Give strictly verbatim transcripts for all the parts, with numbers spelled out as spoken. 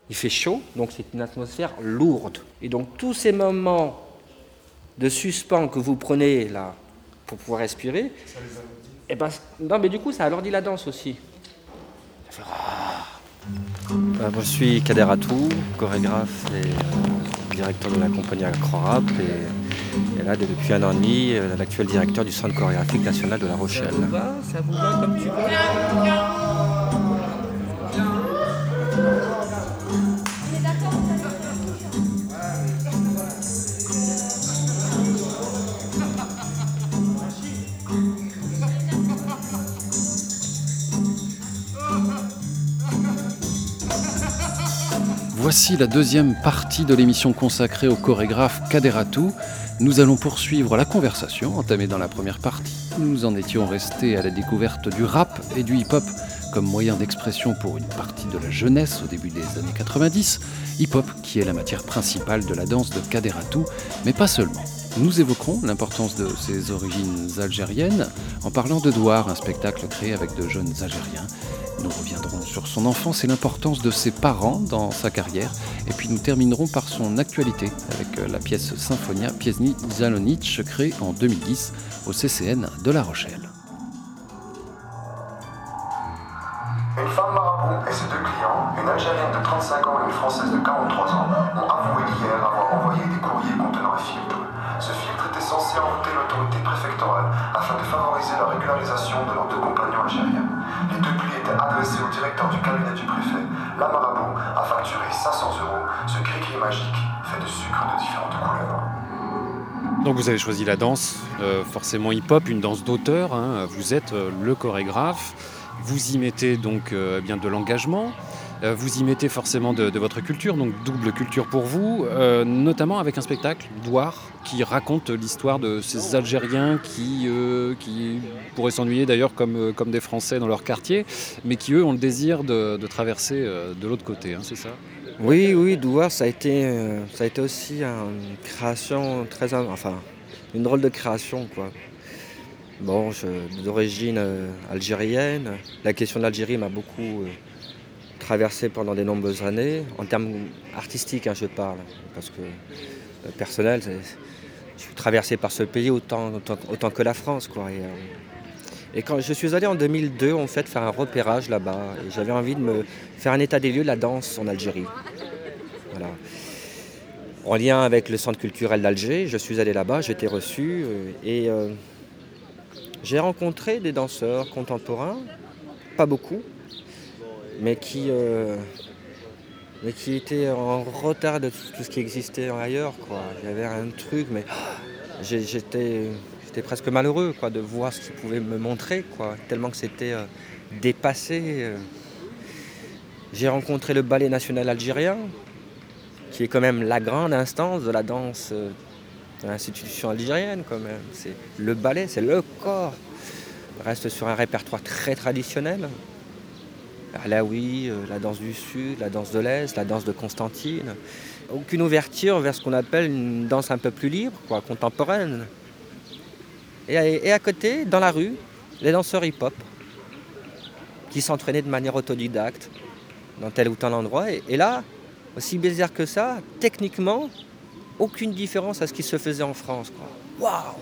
Il fait chaud, donc c'est une atmosphère lourde. Et donc tous ces moments de suspens que vous prenez là pour pouvoir respirer, et ben, non mais du coup ça alourdit la danse aussi. Ça fait... euh, je suis Kader Atou, chorégraphe et euh, directeur de la compagnie Acrorap et, et là depuis un an et demi euh, l'actuel directeur du Centre chorégraphique national de La Rochelle. Ça vous va, ça vous va comme tu veux. Voici la deuxième partie de l'émission consacrée au chorégraphe Kader Atou. Nous allons poursuivre la conversation entamée dans la première partie. Nous en étions restés à la découverte du rap et du hip-hop comme moyen d'expression pour une partie de la jeunesse au début des années quatre-vingt-dix. Hip-hop qui est la matière principale de la danse de Kader Atou, mais pas seulement. Nous évoquerons l'importance de ses origines algériennes en parlant de Douar, un spectacle créé avec de jeunes Algériens. Nous reviendrons sur son enfance et l'importance de ses parents dans sa carrière. Et puis nous terminerons par son actualité avec la pièce Symphonia Pieśni Zalonic créée en deux mille dix au C C N de La Rochelle. Une femme marabout et ses deux clients, une Algérienne de trente-cinq ans et une Française de quarante-trois ans, ont avoué hier avoir envoyé des courriers contenant un filtre. Ce filtre était censé envoûter l'autorité préfectorale afin de favoriser la régularisation de leurs deux compagnons algériens. Les deux plis étaient adressés au directeur du cabinet du préfet. La marabout a facturé cinq cents euros. Ce cri-cri magique fait de sucre de différentes couleurs. Donc vous avez choisi la danse, euh, forcément hip-hop, une danse d'auteur. Hein. Vous êtes euh, le chorégraphe. Vous y mettez donc euh, bien de l'engagement. Euh, vous y mettez forcément de, de votre culture, donc double culture pour vous, euh, notamment avec un spectacle, Douar, qui raconte l'histoire de ces Algériens qui, euh, qui pourraient s'ennuyer d'ailleurs comme, euh, comme des Français dans leur quartier, mais qui eux ont le désir de, de traverser euh, de l'autre côté, hein, c'est ça ? Oui, oui, Douar, ça a été, euh, ça a été aussi une création très, enfin, une drôle de création, quoi. Bon, je, d'origine euh, algérienne, la question de l'Algérie m'a beaucoup euh, traversé pendant de nombreuses années, en termes artistiques, hein, je parle, parce que euh, personnel, c'est, je suis traversé par ce pays autant, autant, autant que la France, quoi. Et, euh, et quand je suis allé en deux mille deux, en fait, faire un repérage là-bas, et j'avais envie de me faire un état des lieux de la danse en Algérie. Voilà. En lien avec le centre culturel d'Alger, je suis allé là-bas, j'ai été reçu, euh, et euh, j'ai rencontré des danseurs contemporains, pas beaucoup, mais qui, euh, mais qui étaient en retard de tout ce qui existait ailleurs, quoi. Il y avait un truc, mais j'étais, j'étais presque malheureux, quoi, de voir ce qu'ils pouvaient me montrer, quoi, tellement que c'était euh, dépassé. J'ai rencontré le ballet national algérien, qui est quand même la grande instance de la danse euh, de l'institution algérienne, quand même. C'est le ballet, c'est le corps. On reste sur un répertoire très traditionnel. Là oui, euh, la danse du Sud, la danse de l'Est, la danse de Constantine. Aucune ouverture vers ce qu'on appelle une danse un peu plus libre, quoi, contemporaine. Et, et à côté, dans la rue, les danseurs hip-hop, qui s'entraînaient de manière autodidacte dans tel ou tel endroit. Et, et là, aussi bizarre que ça, techniquement, aucune différence à ce qui se faisait en France, quoi. Waouh!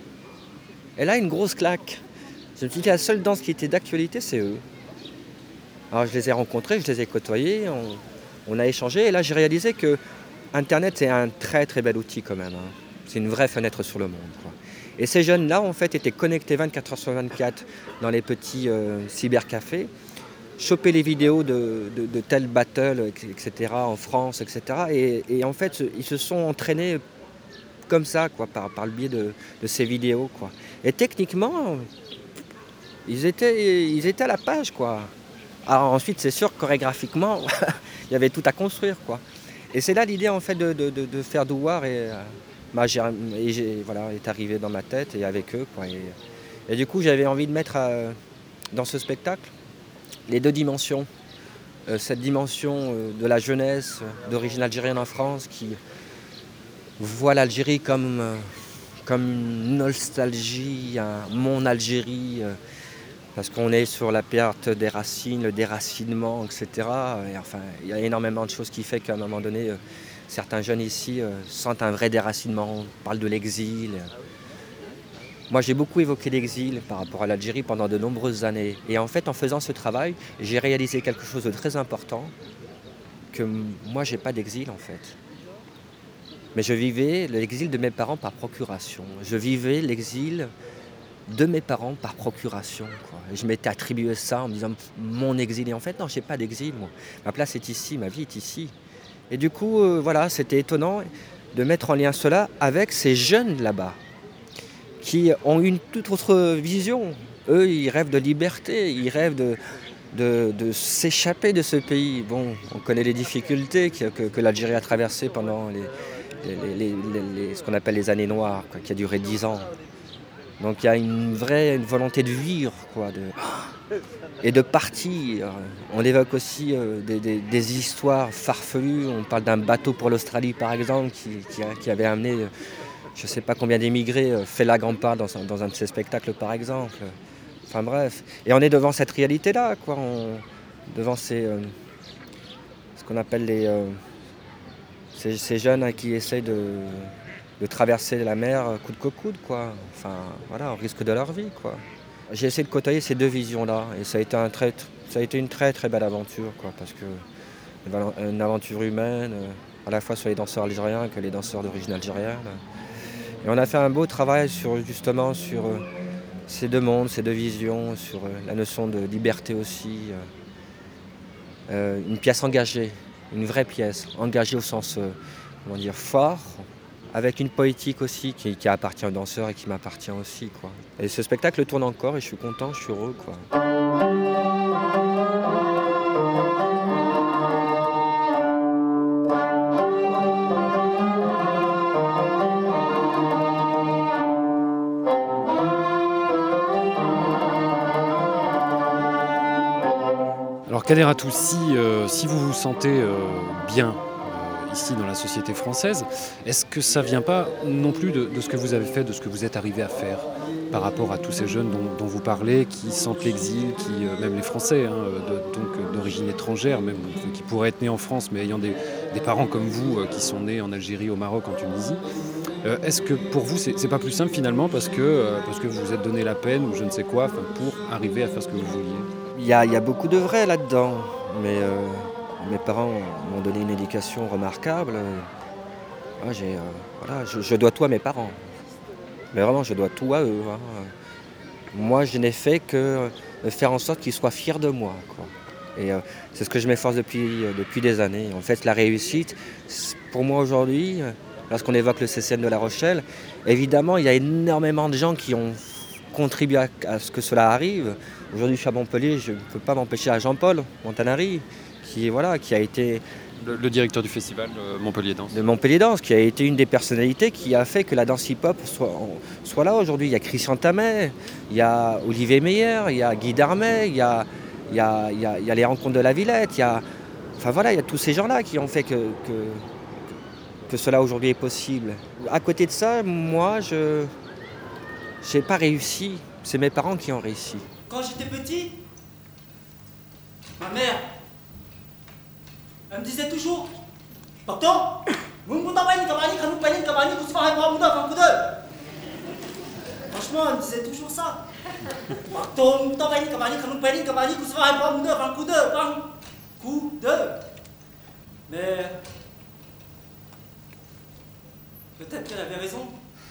Et là, une grosse claque. Je me suis dit que la seule danse qui était d'actualité, c'est eux. Alors je les ai rencontrés, je les ai côtoyés, on, on a échangé, et là j'ai réalisé que Internet c'est un très très bel outil quand même. Hein. C'est une vraie fenêtre sur le monde, quoi. Et ces jeunes-là, en fait, étaient connectés vingt-quatre heures sur vingt-quatre dans les petits euh, cybercafés, choper les vidéos de, de, de tel battle, et cetera, en France, et cetera. Et, et en fait, ils se sont entraînés comme ça, quoi, par, par le biais de, de ces vidéos, quoi. Et techniquement, ils étaient, ils étaient à la page, quoi. Alors ensuite, c'est sûr, chorégraphiquement, il y avait tout à construire, quoi. Et c'est là l'idée, en fait, de, de, de faire Douar, et, euh, bah, j'ai, et j'ai, voilà, est arrivée dans ma tête, et avec eux, quoi. Et, et du coup, j'avais envie de mettre euh, dans ce spectacle les deux dimensions. Euh, cette dimension euh, de la jeunesse, euh, d'origine algérienne en France, qui voit l'Algérie comme, euh, comme une nostalgie, un, mon Algérie, euh, parce qu'on est sur la perte des racines, le déracinement, et cetera. Et enfin, il y a énormément de choses qui fait qu'à un moment donné, euh, certains jeunes ici euh, sentent un vrai déracinement, on parle de l'exil. Moi, j'ai beaucoup évoqué l'exil par rapport à l'Algérie pendant de nombreuses années. Et en fait, en faisant ce travail, j'ai réalisé quelque chose de très important, que moi, j'ai pas d'exil en fait. Mais je vivais l'exil de mes parents par procuration. Je vivais l'exil de mes parents par procuration, quoi. Et je m'étais attribué ça en me disant mon exil. Et en fait, non, j'ai pas d'exil, moi. Ma place est ici, ma vie est ici. Et du coup, euh, voilà, c'était étonnant de mettre en lien cela avec ces jeunes là-bas, qui ont une toute autre vision. Eux, ils rêvent de liberté, ils rêvent de, de, de s'échapper de ce pays. Bon, on connaît les difficultés que, que, que l'Algérie a traversées pendant les, les, les, les, les, ce qu'on appelle les années noires, quoi, qui a duré dix ans. Donc il y a une vraie une volonté de vivre, quoi, de, et de partir. On évoque aussi euh, des, des, des histoires farfelues. On parle d'un bateau pour l'Australie, par exemple, qui, qui, qui avait amené, euh, je ne sais pas combien d'émigrés, euh, fait la grande part dans, dans un de ses spectacles, par exemple. Enfin bref. Et on est devant cette réalité-là, quoi. On, devant ces, euh, ce qu'on appelle les, euh, ces, ces jeunes hein, qui essayent de... de traverser la mer coude que coude, quoi. Enfin, voilà, au risque de leur vie, quoi. J'ai essayé de côtoyer ces deux visions-là, et ça a été, un très, ça a été une très très belle aventure, quoi, parce que une aventure humaine, à la fois sur les danseurs algériens que les danseurs d'origine algérienne. Et on a fait un beau travail sur, justement sur ces deux mondes, ces deux visions, sur la notion de liberté aussi. Euh, une pièce engagée, une vraie pièce, engagée au sens, euh, comment dire, fort, avec une poétique aussi qui, qui appartient aux danseurs et qui m'appartient aussi, quoi. Et ce spectacle tourne encore et je suis content, je suis heureux, quoi. Alors Kaderatou, si, euh, si vous vous sentez euh, bien ici dans la société française, est-ce que ça ne vient pas non plus de, de ce que vous avez fait, de ce que vous êtes arrivé à faire par rapport à tous ces jeunes dont, dont vous parlez, qui sentent l'exil, qui, euh, même les Français, hein, de, donc d'origine étrangère, même qui pourraient être nés en France, mais ayant des, des parents comme vous euh, qui sont nés en Algérie, au Maroc, en Tunisie. Euh, est-ce que pour vous, c'est, c'est pas plus simple finalement parce que, euh, parce que vous vous êtes donné la peine ou je ne sais quoi pour arriver à faire ce que vous vouliez? Il y a, il y a beaucoup de vrai là-dedans, mais... Euh... Mes parents m'ont donné une éducation remarquable. Ouais, j'ai, euh, voilà, je, je dois tout à mes parents. Mais vraiment, je dois tout à eux. Hein. Moi, je n'ai fait que faire en sorte qu'ils soient fiers de moi, quoi. Et euh, c'est ce que je m'efforce depuis, depuis des années. En fait, la réussite, pour moi aujourd'hui, lorsqu'on évoque le C C N de La Rochelle, évidemment, il y a énormément de gens qui ont contribué à, à ce que cela arrive. Aujourd'hui, je suis à Montpellier, je ne peux pas m'empêcher à Jean-Paul Montanari, qui, voilà, qui a été... Le, le directeur du festival euh, Montpellier Danse. De Montpellier Danse, qui a été une des personnalités qui a fait que la danse hip-hop soit, soit là aujourd'hui. Il y a Christian Tamet, il y a Olivier Meyer, il y a Guy Darmet, il y a, il y a, il y a, il y a les rencontres de la Villette, il y a... Enfin voilà, il y a tous ces gens-là qui ont fait que, que, que cela aujourd'hui est possible. À côté de ça, moi, je n'ai pas réussi. C'est mes parents qui ont réussi. Quand j'étais petit, ma mère, elle me disait toujours, Docteur, franchement, elle me disait toujours ça. Mais peut-être qu'elle avait raison.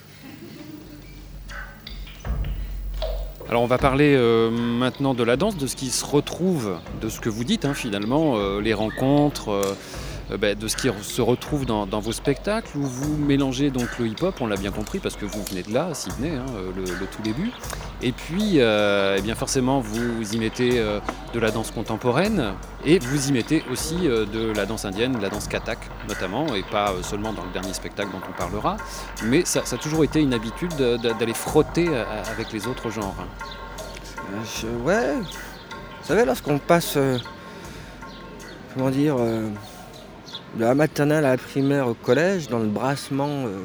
Alors on va parler euh, maintenant de la danse, de ce qui se retrouve, de ce que vous dites hein, finalement, euh, les rencontres, euh, euh, bah, de ce qui se retrouve dans, dans vos spectacles, où vous mélangez donc le hip-hop, on l'a bien compris, parce que vous venez de là, à Sydney, hein, le, le tout début. Et puis, euh, eh bien forcément, vous y mettez euh, de la danse contemporaine, et vous y mettez aussi euh, de la danse indienne, de la danse kathak notamment, et pas euh, seulement dans le dernier spectacle dont on parlera, mais ça, ça a toujours été une habitude de, de, d'aller frotter avec les autres genres. Je, ouais, vous savez, lorsqu'on passe, euh, comment dire, euh, de la maternelle à la primaire au collège, dans le brassement euh,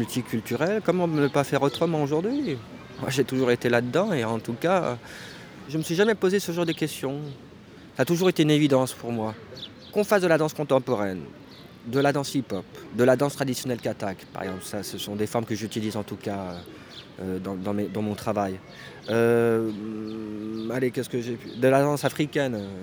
multiculturel, comment ne pas faire autrement aujourd'hui ? Moi, j'ai toujours été là-dedans et en tout cas, Je ne me suis jamais posé ce genre de questions. Ça a toujours été une évidence pour moi. Qu'on fasse de la danse contemporaine, de la danse hip-hop, de la danse traditionnelle katak, par exemple, ça, ce sont des formes que j'utilise en tout cas euh, dans, dans, mes, dans mon travail. Euh, allez, qu'est-ce que j'ai pu... De la danse africaine, euh,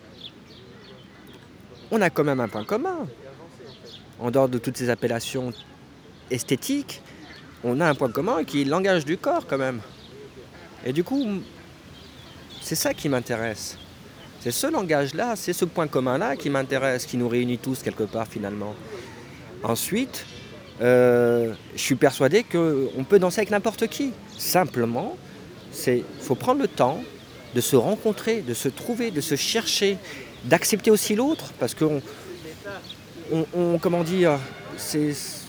on a quand même un point commun. En dehors de toutes ces appellations esthétiques, on a un point commun qui est le langage du corps quand même. Et du coup, c'est ça qui m'intéresse. C'est ce langage-là, c'est ce point commun-là qui m'intéresse, qui nous réunit tous quelque part finalement. Ensuite, euh, je suis persuadé qu'on peut danser avec n'importe qui. Simplement, il faut prendre le temps de se rencontrer, de se trouver, de se chercher, d'accepter aussi l'autre, parce qu'on, on, on, comment dire, c'est,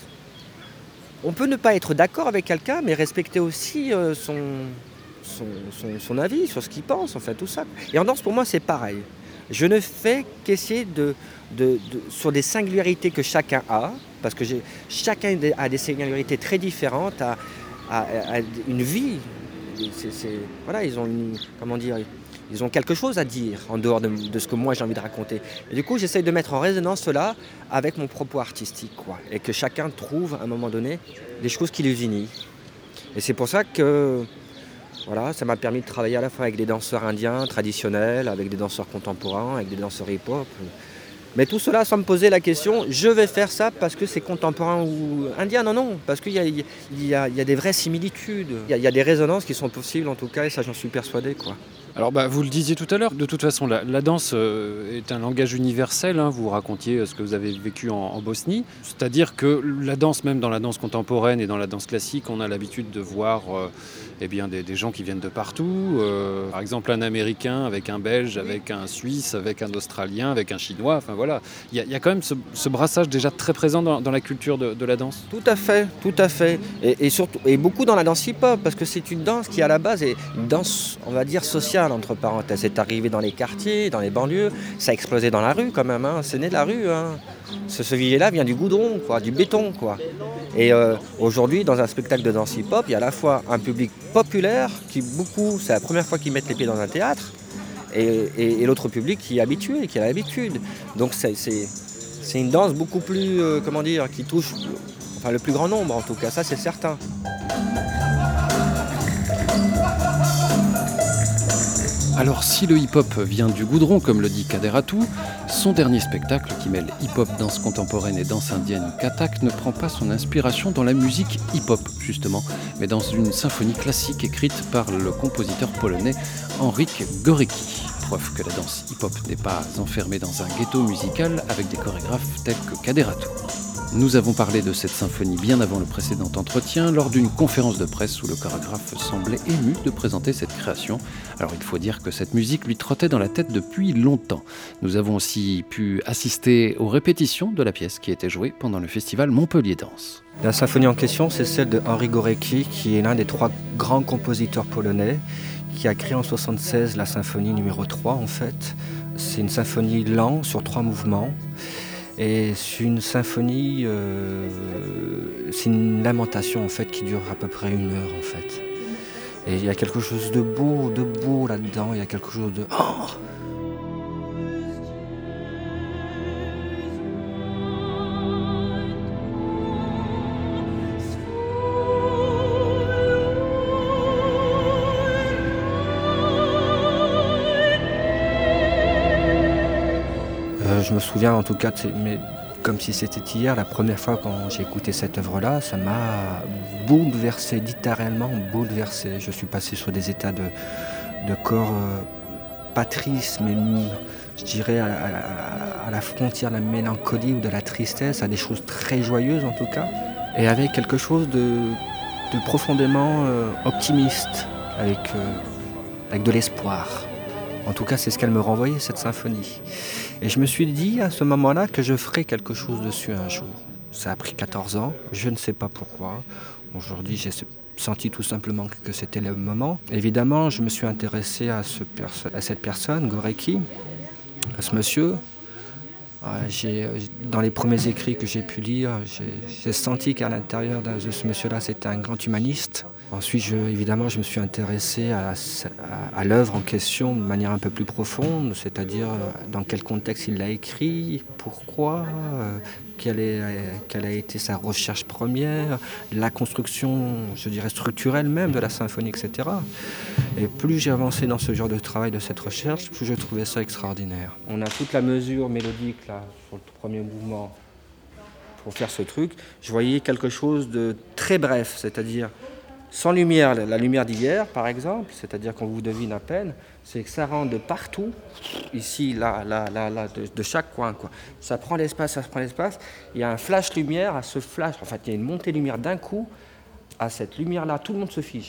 on peut ne pas être d'accord avec quelqu'un, mais respecter aussi euh, son... Son, son, son avis sur ce qu'il pense, en fait, tout ça. Et en danse, pour moi, c'est pareil. Je ne fais qu'essayer de, de, de, sur des singularités que chacun a, parce que j'ai, chacun a des singularités très différentes, a, a, a une vie. C'est, c'est, voilà, ils ont une, comment dire, ils ont quelque chose à dire en dehors de, de ce que moi j'ai envie de raconter. Et du coup, j'essaye de mettre en résonance cela avec mon propos artistique, quoi, et que chacun trouve à un moment donné des choses qui les unissent. Et c'est pour ça que voilà, ça m'a permis de travailler à la fois avec des danseurs indiens traditionnels, avec des danseurs contemporains, avec des danseurs hip-hop. Mais tout cela sans me poser la question, je vais faire ça parce que c'est contemporain ou indien. Non, non, parce qu'il y a, il y a, il y a des vraies similitudes. Il y a, il y a des résonances qui sont possibles en tout cas, et ça j'en suis persuadé, quoi. Alors bah, vous le disiez tout à l'heure, de toute façon la, la danse euh, est un langage universel, hein. Vous racontiez ce que vous avez vécu en, en Bosnie, c'est-à-dire que la danse, même dans la danse contemporaine et dans la danse classique, on a l'habitude de voir euh, eh bien, des, des gens qui viennent de partout, euh, par exemple un Américain avec un Belge, avec un Suisse, avec un Australien, avec un Chinois, enfin voilà, il y, y a quand même ce, ce brassage déjà très présent dans, dans la culture de, de la danse. Tout à fait, tout à fait, et, et, surtout, et beaucoup dans la danse hip-hop, parce que c'est une danse qui à la base est une danse, on va dire, sociale, entre parenthèses. C'est arrivé dans les quartiers, dans les banlieues, ça a explosé dans la rue quand même, hein. C'est né de la rue, hein. Ce, ce village-là vient du goudron, quoi, du béton, quoi. Et euh, aujourd'hui, dans un spectacle de danse hip-hop, il y a à la fois un public populaire, qui beaucoup, c'est la première fois qu'ils mettent les pieds dans un théâtre, et, et, et l'autre public qui est habitué, qui a l'habitude. Donc c'est, c'est, c'est une danse beaucoup plus, euh, comment dire, qui touche enfin, le plus grand nombre, en tout cas, ça c'est certain. Alors si le hip-hop vient du goudron, comme le dit Kaderatou, son dernier spectacle, qui mêle hip-hop, danse contemporaine et danse indienne katak, ne prend pas son inspiration dans la musique hip-hop, justement, mais dans une symphonie classique écrite par le compositeur polonais Henryk Górecki. Preuve que la danse hip-hop n'est pas enfermée dans un ghetto musical avec des chorégraphes tels que Kaderatou. Nous avons parlé de cette symphonie bien avant le précédent entretien, lors d'une conférence de presse où le chorégraphe semblait ému de présenter cette création. Alors il faut dire que cette musique lui trottait dans la tête depuis longtemps. Nous avons aussi pu assister aux répétitions de la pièce qui était jouée pendant le festival Montpellier Danse. La symphonie en question, c'est celle de Henryk Górecki, qui est l'un des trois grands compositeurs polonais, qui a créé en soixante-seize la symphonie numéro trois en fait. C'est une symphonie lente sur trois mouvements. Et c'est une symphonie, euh, c'est une lamentation en fait qui dure à peu près une heure en fait. Et il y a quelque chose de beau, de beau là-dedans, il y a quelque chose de... Oh Je me souviens en tout cas, mais comme si c'était hier, la première fois quand j'ai écouté cette œuvre-là, ça m'a bouleversé, littéralement bouleversé. Je suis passé sur des états de, de corps euh, pas triste, mais je dirais à, à, à la frontière de la mélancolie ou de la tristesse, à des choses très joyeuses en tout cas, et avec quelque chose de, de profondément euh, optimiste, avec, euh, avec de l'espoir. En tout cas, c'est ce qu'elle me renvoyait, cette symphonie. Et je me suis dit à ce moment-là que je ferais quelque chose dessus un jour. Ça a pris quatorze ans, je ne sais pas pourquoi. Aujourd'hui, j'ai senti tout simplement que c'était le moment. Évidemment, je me suis intéressé à, ce perso- à cette personne, Górecki, à ce monsieur. J'ai, dans les premiers écrits que j'ai pu lire, j'ai, j'ai senti qu'à l'intérieur de ce monsieur-là, c'était un grand humaniste. Ensuite, je, évidemment, je me suis intéressé à, à, à l'œuvre en question de manière un peu plus profonde, c'est-à-dire dans quel contexte il l'a écrit, pourquoi, euh, quelle, est, quelle a été sa recherche première, la construction, je dirais, structurelle même de la symphonie, et cetera. Et plus j'ai avancé dans ce genre de travail, de cette recherche, plus je trouvais ça extraordinaire. On a toute la mesure mélodique là, sur le premier mouvement pour faire ce truc. Je voyais quelque chose de très bref, c'est-à-dire sans lumière, la lumière d'hier par exemple, c'est-à-dire qu'on vous devine à peine, c'est que ça rentre de partout, ici, là, là, là, là, de, de chaque coin, quoi. Ça prend l'espace, ça prend l'espace, il y a un flash lumière, à ce flash, en fait il y a une montée de lumière d'un coup, à cette lumière-là, tout le monde se fige.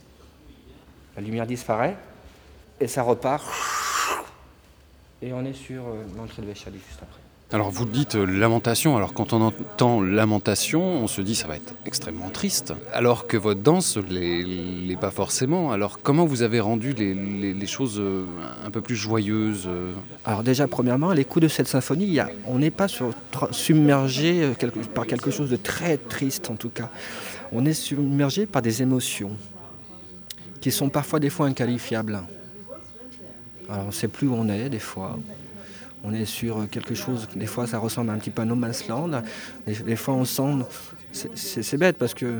La lumière disparaît, et ça repart, et on est sur euh, l'entrée de Véchali juste après. Alors vous dites euh, lamentation, alors quand on entend lamentation, on se dit ça va être extrêmement triste, alors que votre danse l'est, l'est pas forcément. Alors comment vous avez rendu les, les, les choses euh, un peu plus joyeuses euh... Alors déjà, premièrement, à l'écoute de cette symphonie, il y a, on n'est pas sur, submergé euh, quelque, par quelque chose de très triste en tout cas. On est submergé par des émotions qui sont parfois des fois inqualifiables. Alors on ne sait plus où on est des fois. On est sur quelque chose, des fois ça ressemble un petit peu à No Man's Land, des, des fois on sent, c'est, c'est, c'est bête parce que,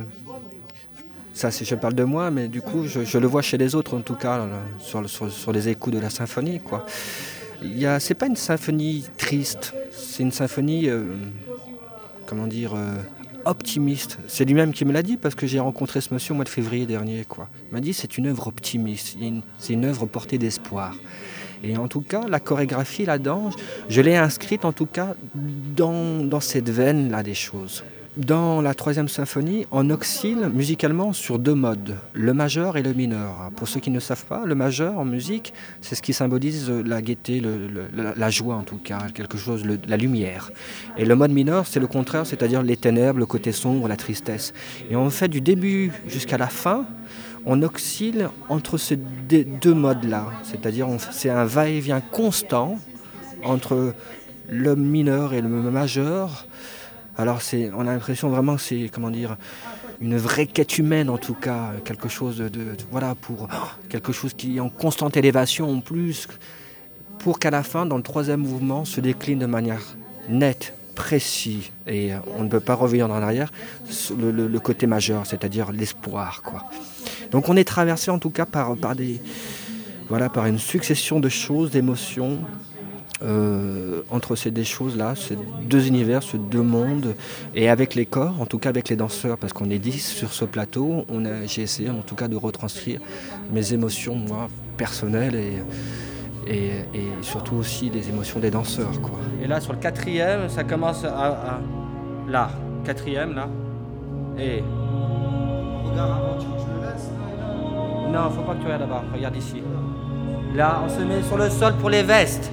ça c'est, je parle de moi, mais du coup je, je le vois chez les autres en tout cas, là, sur, sur, sur les échos de la symphonie, quoi. Il y a, c'est pas une symphonie triste, c'est une symphonie, euh, comment dire, euh, optimiste. C'est lui-même qui me l'a dit parce que j'ai rencontré ce monsieur au mois de février dernier, quoi. Il m'a dit c'est une œuvre optimiste, c'est une œuvre portée d'espoir. Et en tout cas, la chorégraphie, la danse, je l'ai inscrite en tout cas dans, dans cette veine-là des choses. Dans la troisième symphonie, on oscille musicalement sur deux modes, le majeur et le mineur. Pour ceux qui ne savent pas, le majeur en musique, c'est ce qui symbolise la gaieté, le, le, la joie en tout cas, quelque chose, le, la lumière. Et le mode mineur, c'est le contraire, c'est-à-dire les ténèbres, le côté sombre, la tristesse. Et on fait du début jusqu'à la fin, on oscille entre ces deux modes-là, c'est-à-dire on, c'est un va-et-vient constant entre le mineur et le majeur. Alors c'est, on a l'impression vraiment que c'est, comment dire, une vraie quête humaine en tout cas, quelque chose de, de voilà, pour quelque chose qui est en constante élévation en plus, pour qu'à la fin, dans le troisième mouvement, se décline de manière nette, précis, et on ne peut pas revenir en arrière, le, le, le côté majeur, c'est-à-dire l'espoir, quoi. Donc on est traversé en tout cas par, par, des, voilà, par une succession de choses, d'émotions, euh, entre ces deux choses-là, ces deux univers, ces deux mondes, et avec les corps, en tout cas avec les danseurs, parce qu'on est dix sur ce plateau, on a, j'ai essayé en tout cas de retranscrire mes émotions, moi, personnelles, et, et, et surtout aussi les émotions des danseurs, quoi. Et là, sur le quatrième, ça commence à... à là, quatrième, là, et... Regarde avant, tu veux que je le laisse? Non, faut pas que tu regardes là-bas, regarde ici. Là, on se met sur le sol pour les vestes.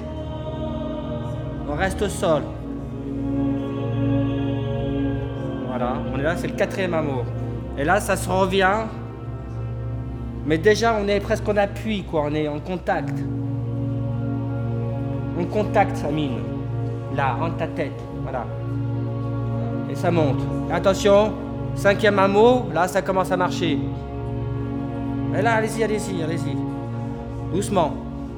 On reste au sol. Voilà, on est là, c'est le quatrième amour. Et là, ça se revient. Mais déjà, on est presque en appui, quoi, on est en contact. On contacte sa mine. Là, entre ta tête, voilà. Et ça monte. Et attention, cinquième amour, là, ça commence à marcher. Et là, allez-y, allez-y, allez-y. Doucement.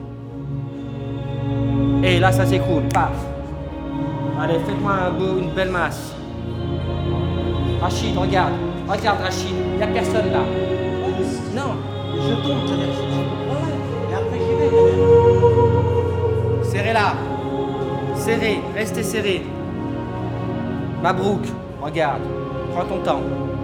Et là, ça s'écoule. Paf. Allez, faites-moi un beau, une belle masse. Rachid, regarde. Regarde, Rachid. Il n'y a personne là. Non, je tombe, ça veut dire. Ouais, et après, j'y vais, quand même. Serrez là. Serrez. Restez serrés. Mabrouk, regarde. Prends ton temps.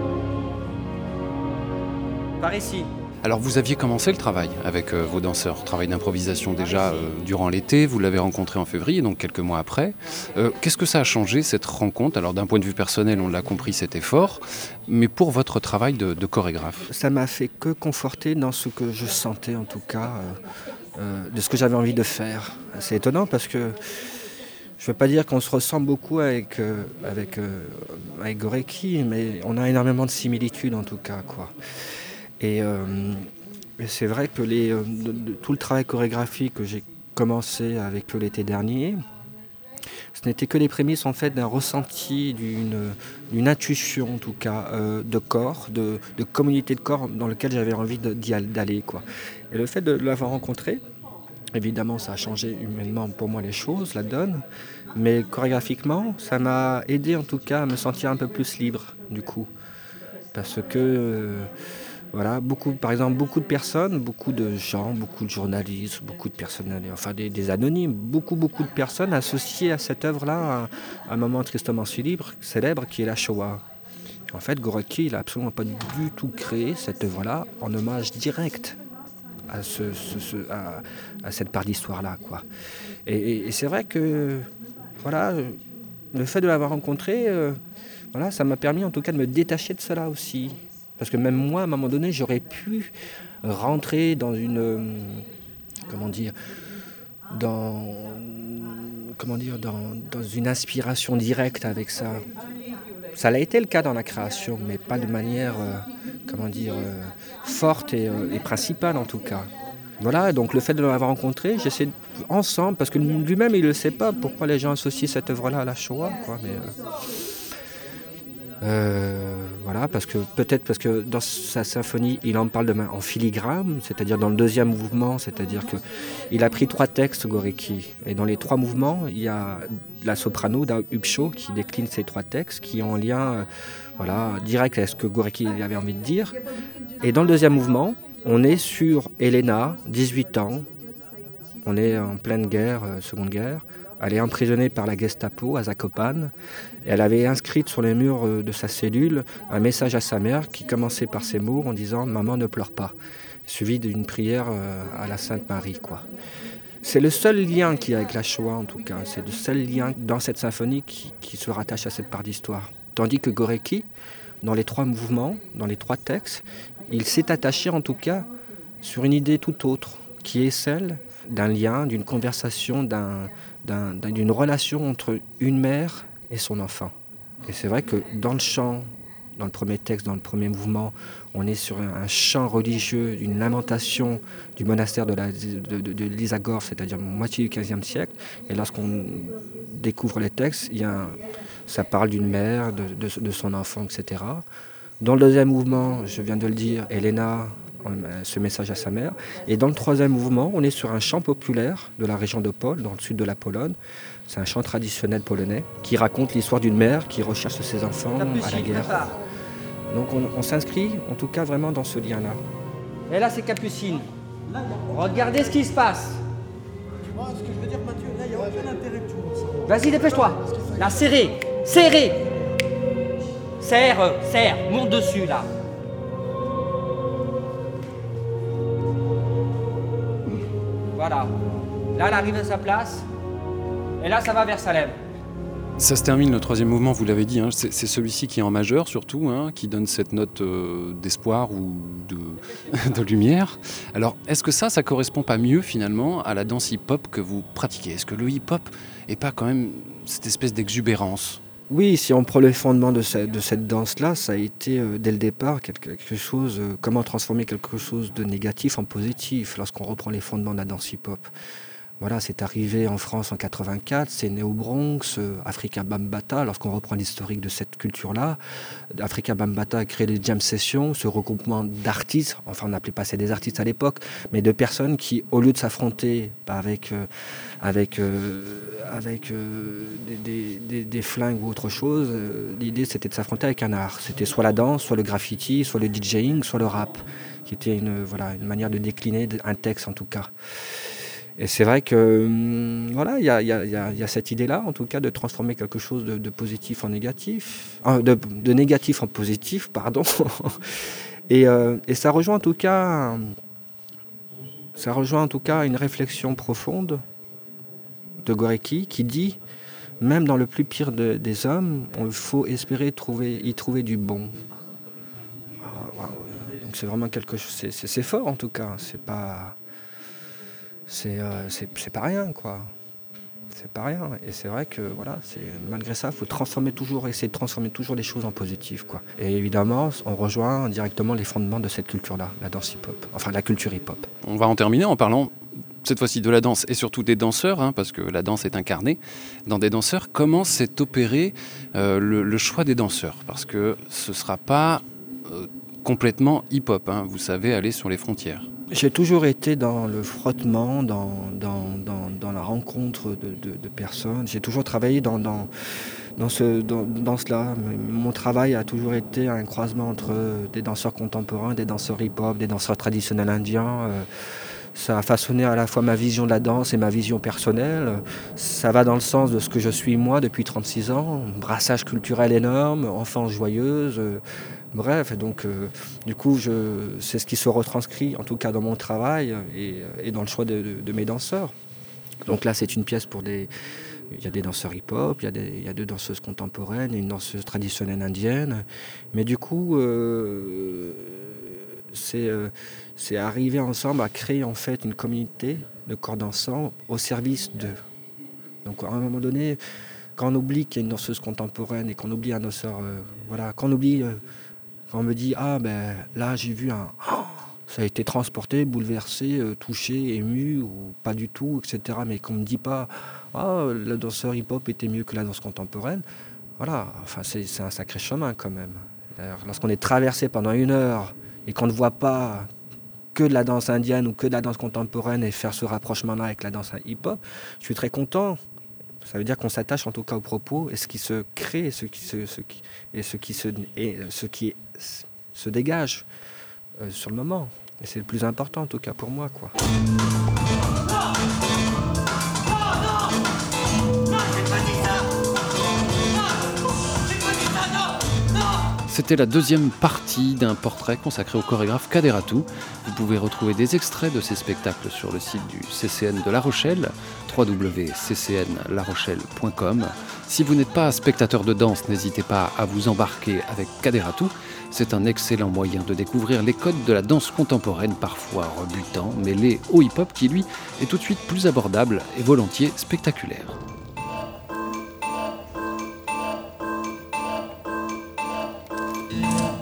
Par ici. Alors vous aviez commencé le travail avec euh, vos danseurs, travail d'improvisation déjà euh, durant l'été, vous l'avez rencontré en février, donc quelques mois après. Euh, qu'est-ce que ça a changé cette rencontre? Alors d'un point de vue personnel, on l'a compris, c'était fort, mais pour votre travail de, de chorégraphe? Ça m'a fait que conforter dans ce que je sentais en tout cas, euh, euh, de ce que j'avais envie de faire. C'est étonnant parce que je ne veux pas dire qu'on se ressemble beaucoup avec, euh, avec, euh, avec Gorecki, mais on a énormément de similitudes en tout cas, quoi. Et, euh, et c'est vrai que les, euh, de, de, tout le travail chorégraphique que j'ai commencé avec eux l'été dernier, ce n'était que les prémices en fait d'un ressenti, d'une, d'une intuition en tout cas, euh, de corps, de, de communauté de corps dans lequel j'avais envie de, d'y aller, d'aller, quoi. Et le fait de l'avoir rencontré, évidemment ça a changé humainement pour moi les choses, la donne, mais chorégraphiquement ça m'a aidé en tout cas à me sentir un peu plus libre du coup. Parce que, euh, voilà, beaucoup, par exemple, beaucoup de personnes, beaucoup de gens, beaucoup de journalistes, beaucoup de personnes, enfin des, des anonymes, beaucoup, beaucoup de personnes associées à cette œuvre-là, à un moment tristement célèbre, célèbre qui est la Shoah. En fait, Gorecki, il n'a absolument pas du tout créé cette œuvre-là en hommage direct à, ce, ce, ce, à, à cette part d'histoire-là, quoi. Et, et, et c'est vrai que, voilà, le fait de l'avoir rencontré, euh, voilà, ça m'a permis en tout cas de me détacher de cela aussi. Parce que même moi, à un moment donné, j'aurais pu rentrer dans une... Euh, comment dire dans, comment dire, dans, dans une inspiration directe avec ça. Ça a été le cas dans la création, mais pas de manière, euh, comment dire, euh, forte et, euh, et principale en tout cas. Voilà, donc le fait de l'avoir rencontré, j'essaie de, ensemble, parce que lui-même il ne le sait pas pourquoi les gens associent cette œuvre-là à la Shoah, quoi, mais... Euh, Euh, voilà, parce que peut-être parce que dans sa symphonie, il en parle de main en filigrane, c'est-à-dire dans le deuxième mouvement, c'est-à-dire que il a pris trois textes, Gorecki, et dans les trois mouvements, il y a la soprano d'A Upshaw qui décline ces trois textes, qui ont un lien, euh, voilà, direct avec ce que Gorecki avait envie de dire. Et dans le deuxième mouvement, on est sur Elena, dix-huit ans, on est en pleine guerre, euh, seconde guerre. Elle est emprisonnée par la Gestapo à Zakopane et elle avait inscrit sur les murs de sa cellule un message à sa mère qui commençait par ces mots en disant « Maman ne pleure pas », suivi d'une prière à la Sainte Marie, quoi. C'est le seul lien qu'il y a avec la Shoah en tout cas, c'est le seul lien dans cette symphonie qui, qui se rattache à cette part d'histoire. Tandis que Gorecki, dans les trois mouvements, dans les trois textes, il s'est attaché en tout cas sur une idée tout autre, qui est celle d'un lien, d'une conversation, d'un, d'un, d'une relation entre une mère et son enfant. Et c'est vrai que dans le chant, dans le premier texte, dans le premier mouvement, on est sur un chant religieux, une lamentation du monastère de, la, de, de, de l'Isagore, c'est-à-dire moitié du quinzième siècle. Et lorsqu'on découvre les textes, il y a un, ça parle d'une mère, de, de, de son enfant, et cetera. Dans le deuxième mouvement, je viens de le dire, Elena, ce message à sa mère. Et dans le troisième mouvement, on est sur un chant populaire de la région d'Opole, dans le sud de la Pologne. C'est un chant traditionnel polonais qui raconte l'histoire d'une mère qui recherche ses enfants à la guerre. Donc on, on s'inscrit en tout cas vraiment dans ce lien-là. Et là c'est Capucine. Regardez ce qui se passe. Tu vois ce que je veux dire, Mathieu? Là, il n'y a aucun intérêt que tu montes ça. Vas-y, dépêche-toi. Là, serré, serré. Serre, serre, monte dessus là. Voilà. Là, elle arrive à sa place. Et là, ça va vers Salem. Ça se termine, le troisième mouvement, vous l'avez dit, hein, c'est, c'est celui-ci qui est en majeur surtout, hein, qui donne cette note euh, d'espoir ou de, de lumière. Alors, est-ce que ça, ça correspond pas mieux finalement à la danse hip-hop que vous pratiquez? Est-ce que le hip-hop n'est pas quand même cette espèce d'exubérance? Oui, si on prend les fondements de, ce, de cette danse-là, ça a été euh, dès le départ quelque, quelque chose, euh, comment transformer quelque chose de négatif en positif lorsqu'on reprend les fondements de la danse hip-hop. Voilà, c'est arrivé en France en quatre-vingt-quatre, c'est né au Bronx, euh, Afrika Bambaataa, lorsqu'on reprend l'historique de cette culture-là. Afrika Bambaataa a créé les jam sessions, ce regroupement d'artistes, enfin on n'appelait pas ça des artistes à l'époque, mais de personnes qui, au lieu de s'affronter avec, euh, avec, euh, avec euh, des, des, des flingues ou autre chose, euh, l'idée c'était de s'affronter avec un art. C'était soit la danse, soit le graffiti, soit le DJing, soit le rap, qui était une, voilà, une manière de décliner un texte en tout cas. Et c'est vrai que voilà, il y a, y a, y a, y a cette idée-là, en tout cas, de transformer quelque chose de, de positif en négatif, euh, de, de négatif en positif, pardon. et, euh, et ça rejoint en tout cas, ça rejoint en tout cas une réflexion profonde de Gorecki qui dit, même dans le plus pire de, des hommes, il faut espérer trouver, y trouver du bon. Donc c'est vraiment quelque chose, c'est, c'est, c'est fort en tout cas, c'est pas. C'est, euh, c'est, c'est pas rien, quoi. C'est pas rien. Et c'est vrai que, voilà, c'est, malgré ça, il faut transformer toujours, essayer de transformer toujours les choses en positif, quoi. Et évidemment, on rejoint directement les fondements de cette culture-là, la danse hip-hop, enfin la culture hip-hop. On va en terminer en parlant cette fois-ci de la danse et surtout des danseurs, hein, parce que la danse est incarnée dans des danseurs. Comment s'est opéré euh, le, le choix des danseurs ? Parce que ce ne sera pas euh, complètement hip-hop, hein, vous savez aller sur les frontières. J'ai toujours été dans le frottement, dans, dans, dans, dans la rencontre de, de, de personnes. J'ai toujours travaillé dans, dans, dans, ce, dans, dans cela. Mon travail a toujours été un croisement entre des danseurs contemporains, des danseurs hip-hop, des danseurs traditionnels indiens. Ça a façonné à la fois ma vision de la danse et ma vision personnelle. Ça va dans le sens de ce que je suis moi depuis trente-six ans. Brassage culturel énorme, enfance joyeuse. Bref, donc euh, du coup, je, c'est ce qui se retranscrit, en tout cas dans mon travail et, et dans le choix de, de, de mes danseurs. Donc là, c'est une pièce pour des... Il y a des danseurs hip-hop, il y a, des, il y a deux danseuses contemporaines, une danseuse traditionnelle indienne. Mais du coup, euh, c'est, euh, c'est arriver ensemble à créer en fait une communauté de corps dansants au service d'eux. Donc à un moment donné, quand on oublie qu'il y a une danseuse contemporaine et qu'on oublie un danseur... Euh, voilà, quand on oublie... Euh, Quand on me dit « Ah, ben là, j'ai vu un... Oh, ça a été transporté, bouleversé, euh, touché, ému, ou pas du tout, et cetera » Mais qu'on ne me dit pas « Ah, le danseur hip-hop était mieux que la danse contemporaine. » Voilà, enfin, c'est, c'est un sacré chemin quand même. D'ailleurs, lorsqu'on est traversé pendant une heure et qu'on ne voit pas que de la danse indienne ou que de la danse contemporaine et faire ce rapprochement-là avec la danse hip-hop, je suis très content. Ça veut dire qu'on s'attache en tout cas aux propos et ce qui se crée et ce qui se, ce qui, et ce qui, se, et ce qui se dégage euh, sur le moment. Et c'est le plus important en tout cas pour moi, quoi. C'était la deuxième partie d'un portrait consacré au chorégraphe Kaderatou. Vous pouvez retrouver des extraits de ces spectacles sur le site du C C N de La Rochelle, w w w point c c n la rochelle point com. Si vous n'êtes pas spectateur de danse, n'hésitez pas à vous embarquer avec Kaderatou. C'est un excellent moyen de découvrir les codes de la danse contemporaine, parfois rebutants, mêlés au hip-hop qui, lui, est tout de suite plus abordable et volontiers spectaculaire. Yeah.